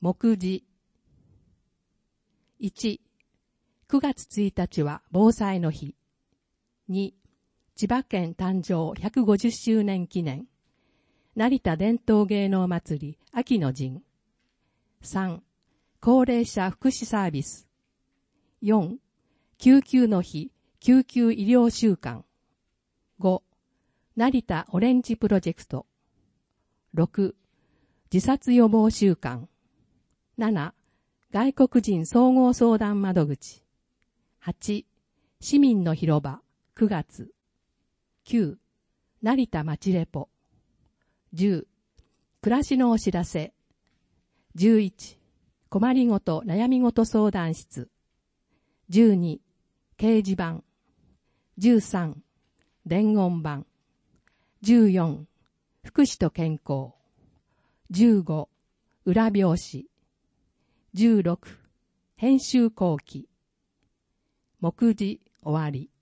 目次。1、9月1日は防災の日。2、千葉県誕生150周年記念。成田伝統芸能祭り秋の陣。3、高齢者福祉サービス。4、救急の日救急医療週間。5、成田オレンジプロジェクト。6、自殺予防週間。7、外国人総合相談窓口。8、市民の広場9月。9、成田町レポ。10、暮らしのお知らせ。11、困りごと悩みごと相談室。12、掲示板。13、伝言板。14、福祉と健康。15、裏表紙。16、編集後期。目次終わり。